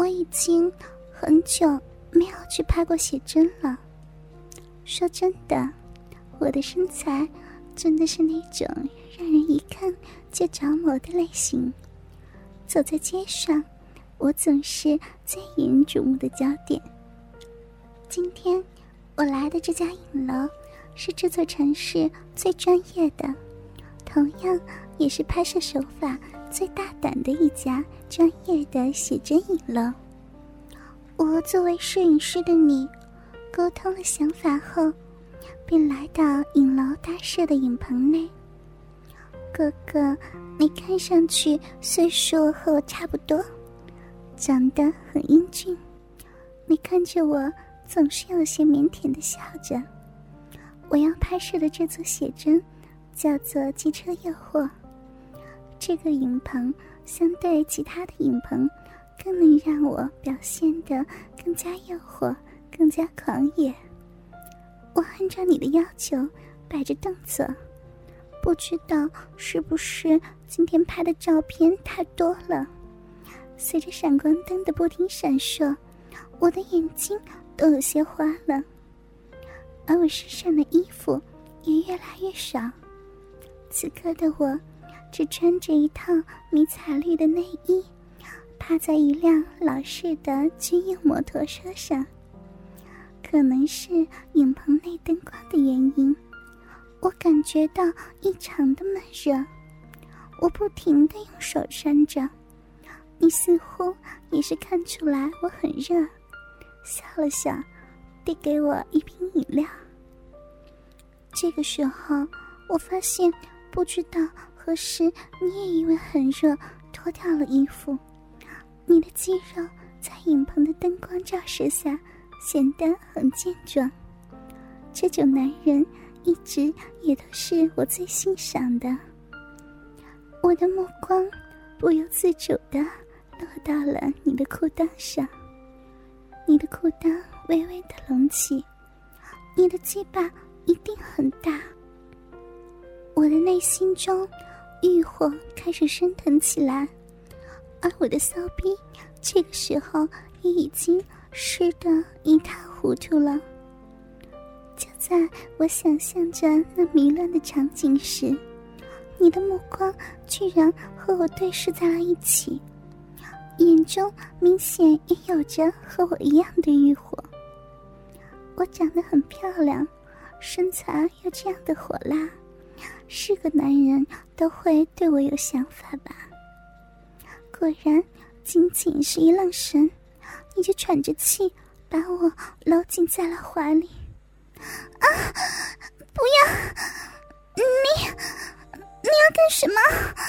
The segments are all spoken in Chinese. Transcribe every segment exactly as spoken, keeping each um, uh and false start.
我已经很久没有去拍过写真了。说真的，我的身材真的是那种让人一看就着魔的类型。走在街上，我总是最引人瞩目的焦点。今天我来的这家影楼是这座城市最专业的，同样也是拍摄手法最大胆的一家专业的写真影楼。我作为摄影师的你，沟通了想法后，便来到影楼搭设的影棚内。哥哥，你看上去岁数和我差不多，长得很英俊，你看着我总是有些腼腆地笑着。我要拍摄的这组写真叫做《机车诱惑》，这个影棚相对其他的影棚更能让我表现得更加诱惑，更加狂野。我按照你的要求摆着动作，不知道是不是今天拍的照片太多了，随着闪光灯的不停闪烁，我的眼睛都有些花了，而我身上的衣服也越来越少。此刻的我只穿着一套迷彩绿的内衣，趴在一辆老式的军用摩托车上。可能是影棚内灯光的原因，我感觉到异常的闷热。我不停地用手扇着，你似乎也是看出来我很热，笑了笑，递给我一瓶饮料。这个时候我发现，不知道何时你也因为很热脱掉了衣服，你的肌肉在影棚的灯光照射下显得很健壮。这种男人一直也都是我最欣赏的。我的目光不由自主地落到了你的裤裆上，你的裤裆微微的隆起，你的鸡巴一定很大。我的内心中欲火开始升腾起来，而我的骚逼这个时候也已经湿得一塌糊涂了。就在我想象着那迷乱的场景时，你的目光居然和我对视在了一起，眼中明显也有着和我一样的欲火。我长得很漂亮，身材又这样的火辣，是个男人都会对我有想法吧。果然仅仅是一愣神，你就喘着气把我搂紧在了怀里。啊，不要，你你要干什么？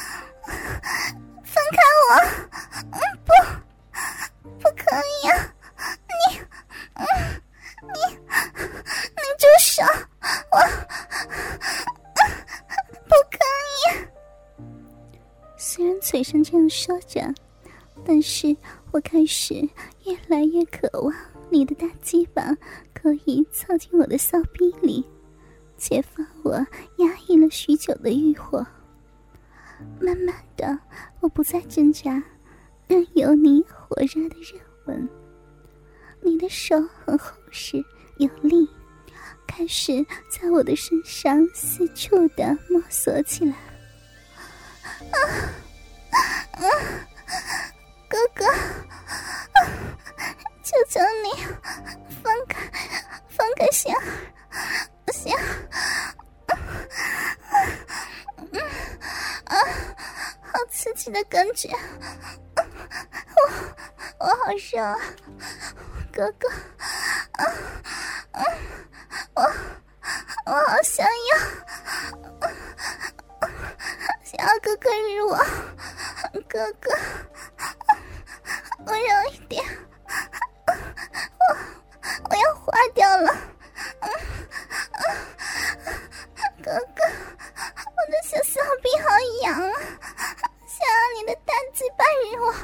放开我！嗯，不不可以啊，你嗯你你住手，我不可以。虽然嘴上这样说着，但是我开始越来越渴望你的大鸡巴可以凑进我的骚逼里，解放我压抑了许久的欲火。慢慢的，我不再挣扎，任由你火热的热吻。你的手很厚实有力，开始在我的身上四处的摸索起来。啊啊！哥哥，求求你放开放开小小啊，好刺激的感觉，我我好热啊，哥哥，啊啊，我我好想要想要哥哥日我，哥哥温柔一点，我我要坏掉了，哥哥，我的小骚逼好痒啊，想要你的大鸡巴日我。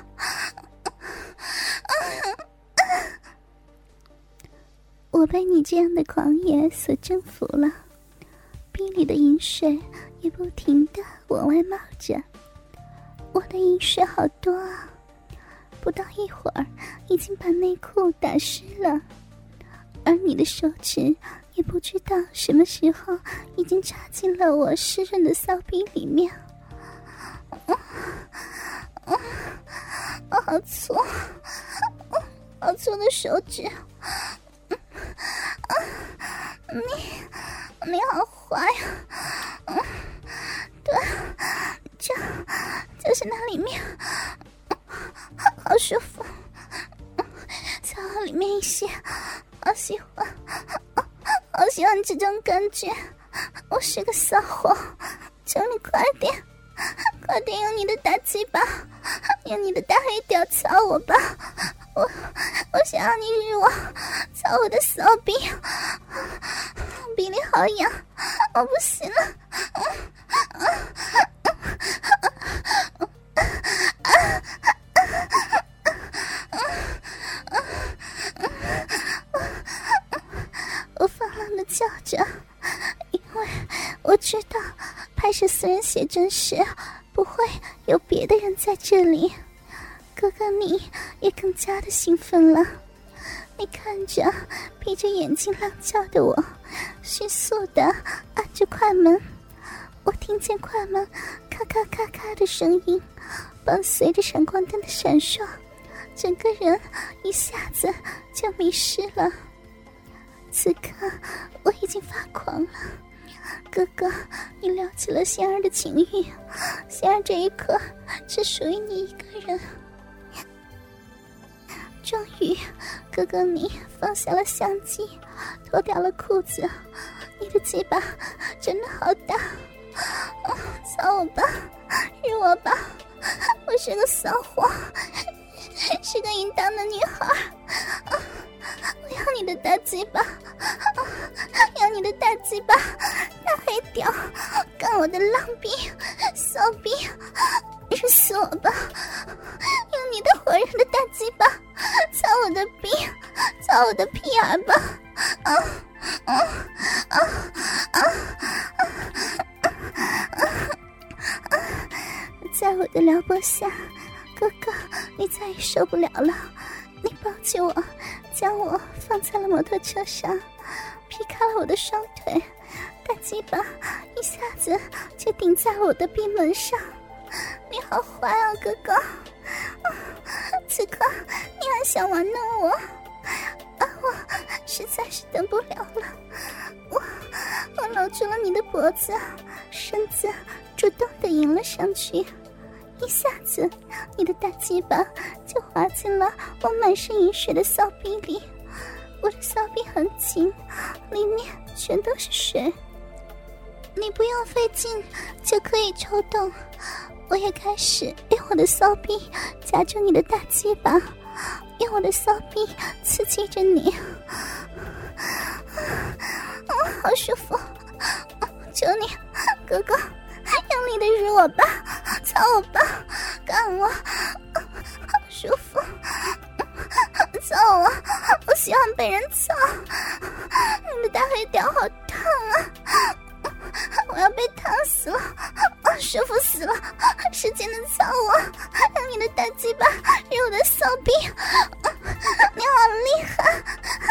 我被你这样的狂野所征服了，逼里的饮水也不停地往外冒着。我的饮水好多啊，不不到一会儿，已经把内裤打湿了，而你的手指也不知道什么时候已经插进了我湿润的骚逼里面。嗯嗯，好粗，好粗的手指。嗯嗯，你你好滑呀。嗯，对，这就是那里面，好舒服。再往里面一些，好喜欢，好喜欢这种感觉。我是个骚货，求你快点，快点用你的大鸡巴，用你的大黑屌操我吧。我我想要你日我，操我的骚逼，比你好痒，我不行了。我放浪的叫着，因为我知道拍摄私人写真时不会有别的人在这里。哥哥你也更加的兴奋了，你看着闭着眼睛浪叫的我，迅速的按着快门。我听见快门咔咔咔咔的声音，伴随着闪光灯的闪烁，整个人一下子就迷失了。此刻我已经发狂了，哥哥你撩起了仙儿的情欲，仙儿这一刻只属于你一个人。终于，哥哥你放下了相机，脱掉了裤子，你的鸡巴真的好大，哦，操我吧，日我吧，我是个骚货，是个淫荡的女孩，啊，我要你的大鸡巴，啊，要你的大鸡巴，大黑屌，干我的浪逼，骚逼，日死我吧，用你的火热的大鸡巴操我的逼，操我的屁眼吧！啊啊啊啊啊！在我的撩拨下，哥哥，你再也受不了了，你抱起我，将我放在了摩托车上，劈开了我的双腿，大鸡巴一下子就顶在我的逼门上。你好坏啊，哥哥！啊，此刻你还想玩弄我？啊，我实在是等不了了。我我搂住了你的脖子，身子主动地迎了上去，一下子你的大鸡巴就滑进了我满身饮水的骚逼里。我的骚逼很紧，里面全都是水，你不用费劲就可以抽动。我也开始用我的骚逼夹住你的大鸡巴，用我的骚逼刺激着你。嗯，好舒服，求你哥哥用力的日我吧，操我吧，干我，好舒服，操我，我喜欢被人操，你的大黑屌好烫啊，我要被烫死了，舒服死了，使劲的操我，让你的大鸡巴日我的骚逼，你好厉害，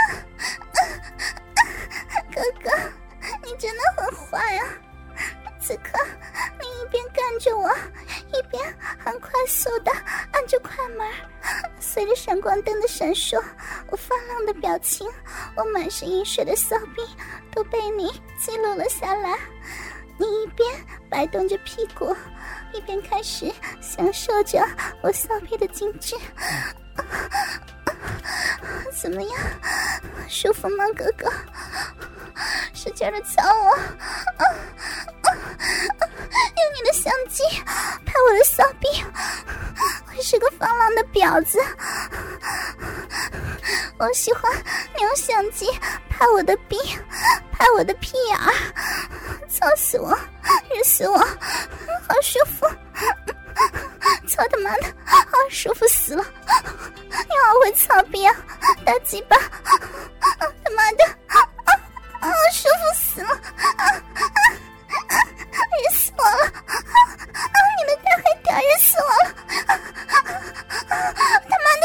哥哥，你真的很坏啊！此刻你一边干着我，一边很快速的按着快门，随着闪光灯的闪烁，我放浪的表情，我满是饮水的骚逼都被你记录了下来。你一边摆动着屁股，一边开始享受着我骚逼的精致。怎么样，舒服吗，哥哥？使劲的操我，啊啊啊！用你的相机拍我的骚逼，我是个放浪的婊子。我喜欢你用相机拍我的逼，拍我的屁眼儿，操死我，日死我，好舒服！操他妈的，好舒服死了！你好会操逼啊，大鸡巴！他妈的，啊啊，舒服死了！啊啊，日死我了！啊，你的大黑屌日死我了！啊啊，他妈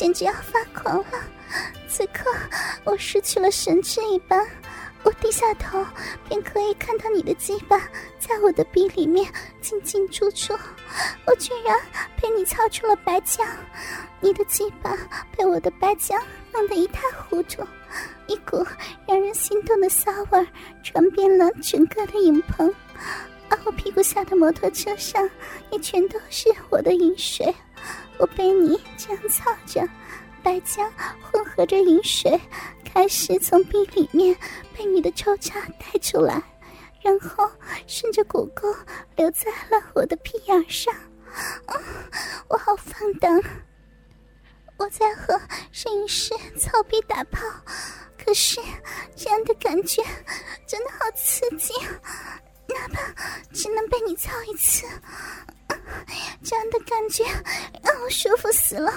简直要发狂了。此刻我失去了神智一般，我低下头便可以看到你的鸡巴在我的鼻里面进进出出，我居然被你操出了白浆，你的鸡巴被我的白浆弄得一塌糊涂，一股让人心动的骚味传遍了整个的影棚，而我屁股下的摩托车上也全都是我的饮水，我被你这样操着，白浆混合着饮水开始从鼻里面被你的抽插带出来，然后顺着骨沟留在了我的屁眼上。嗯，我好放荡，我在和摄影师操逼打炮，可是这样的感觉真的好刺激，哪怕只能被你操一次，这样的感觉让我舒服死了，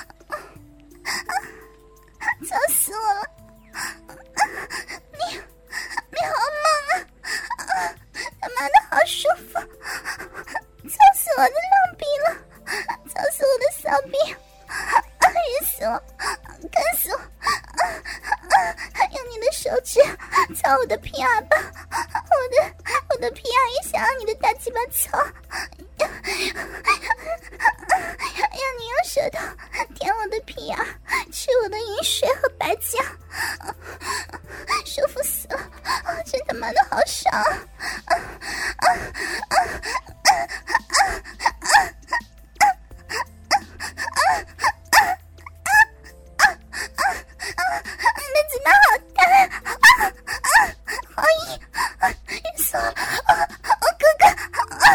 操死我了！你你好猛啊！他妈的好舒服，操死我的浪逼了，操死我的骚逼，热死我，干死我！用你的手指操我的屁眼吧，我的我的屁眼也想让你的大鸡巴操，让你用舌头舔我的屁眼，吃我的饮水和白浆，舒服死了！真他妈的好爽啊！你的嘴巴好大，好硬，热死我了！我哥哥，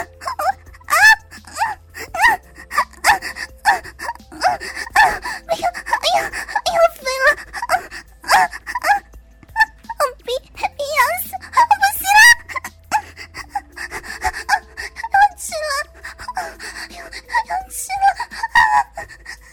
哎呀哎呀哎呀，飞了！我逼逼痒死，不行了！要吃了，要要吃了！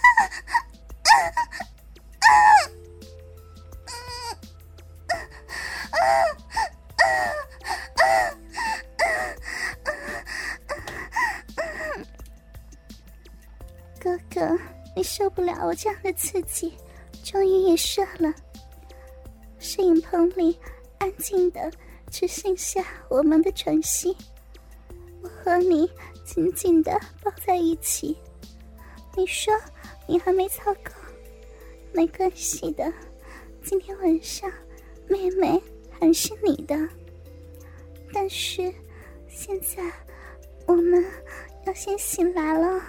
哥哥，你受不了我这样的刺激，终于也射了。摄影棚里安静的只剩下我们的喘息，我和你紧紧的抱在一起。你说你还没操够，没关系的，今天晚上妹妹还是你的。但是现在我们要先醒来了。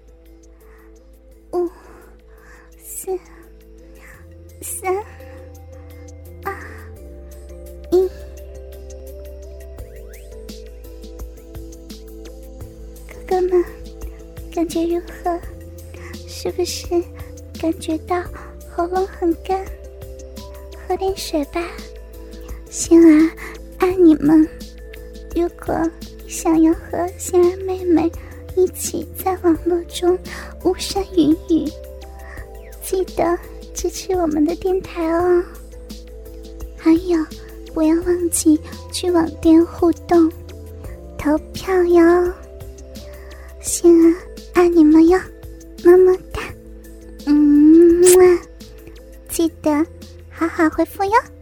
五、四、三、二、一。哥哥们，感觉如何？是不是感觉到喉咙很干？喝点水吧。仙儿爱你们。如果你想要和仙儿妹妹一起在网络中巫山云雨，记得支持我们的电台哦。还有，不要忘记去网店互动投票哟。仙儿爱你们哟，么么哒，嗯，记得好好回复哟。